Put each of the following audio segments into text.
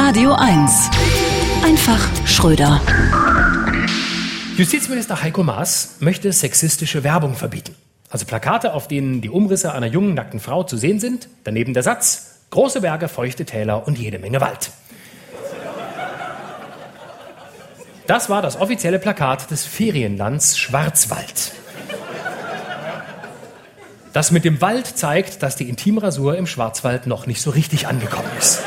Radio 1. Einfach Schröder. Justizminister Heiko Maas möchte sexistische Werbung verbieten. Also Plakate, auf denen die Umrisse einer jungen, nackten Frau zu sehen sind. Daneben der Satz: große Berge, feuchte Täler und jede Menge Wald. Das war das offizielle Plakat des Ferienlands Schwarzwald. Das mit dem Wald zeigt, dass die Intimrasur im Schwarzwald noch nicht so richtig angekommen ist.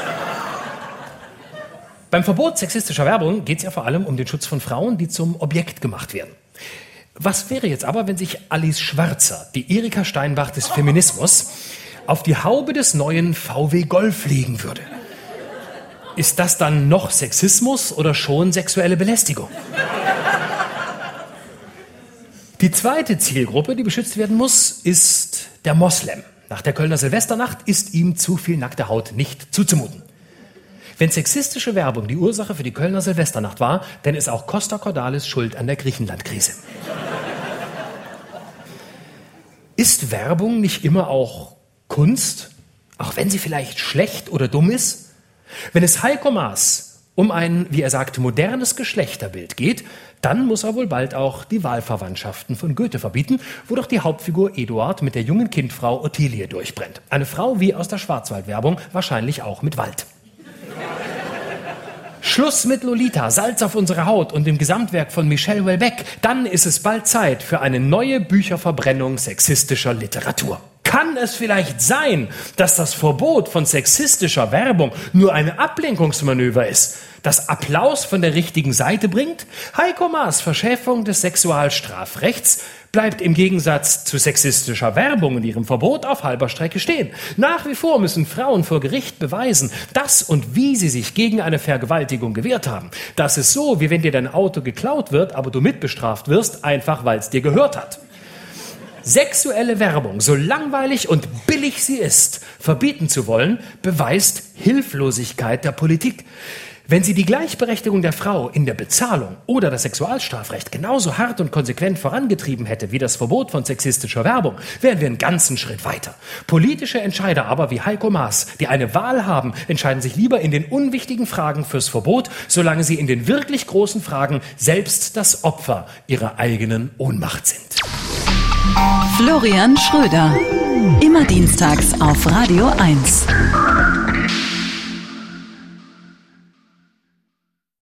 Beim Verbot sexistischer Werbung geht es ja vor allem um den Schutz von Frauen, die zum Objekt gemacht werden. Was wäre jetzt aber, wenn sich Alice Schwarzer, die Erika Steinbach des Feminismus, auf die Haube des neuen VW Golf legen würde? Ist das dann noch Sexismus oder schon sexuelle Belästigung? Die zweite Zielgruppe, die beschützt werden muss, ist der Moslem. Nach der Kölner Silvesternacht ist ihm zu viel nackte Haut nicht zuzumuten. Wenn sexistische Werbung die Ursache für die Kölner Silvesternacht war, dann ist auch Costa Cordalis schuld an der Griechenland-Krise. Ist Werbung nicht immer auch Kunst, auch wenn sie vielleicht schlecht oder dumm ist? Wenn es Heiko Maas um ein, wie er sagt, modernes Geschlechterbild geht, dann muss er wohl bald auch die Wahlverwandtschaften von Goethe verbieten, wo doch die Hauptfigur Eduard mit der jungen Kindfrau Ottilie durchbrennt. Eine Frau wie aus der Schwarzwaldwerbung, wahrscheinlich auch mit Wald. Schluss mit Lolita, Salz auf unsere Haut und dem Gesamtwerk von Michel Houellebecq. Dann ist es bald Zeit für eine neue Bücherverbrennung sexistischer Literatur. Kann es vielleicht sein, dass das Verbot von sexistischer Werbung nur ein Ablenkungsmanöver ist, das Applaus von der richtigen Seite bringt? Heiko Maas' Verschärfung des Sexualstrafrechts bleibt im Gegensatz zu sexistischer Werbung und ihrem Verbot auf halber Strecke stehen. Nach wie vor müssen Frauen vor Gericht beweisen, dass und wie sie sich gegen eine Vergewaltigung gewehrt haben. Das ist so, wie wenn dir dein Auto geklaut wird, aber du mitbestraft wirst, einfach weil es dir gehört hat. Sexuelle Werbung, so langweilig und billig sie ist, verbieten zu wollen, beweist Hilflosigkeit der Politik. Wenn sie die Gleichberechtigung der Frau in der Bezahlung oder das Sexualstrafrecht genauso hart und konsequent vorangetrieben hätte wie das Verbot von sexistischer Werbung, wären wir einen ganzen Schritt weiter. Politische Entscheider aber wie Heiko Maas, die eine Wahl haben, entscheiden sich lieber in den unwichtigen Fragen fürs Verbot, solange sie in den wirklich großen Fragen selbst das Opfer ihrer eigenen Ohnmacht sind. Florian Schröder. Immer dienstags auf Radio 1.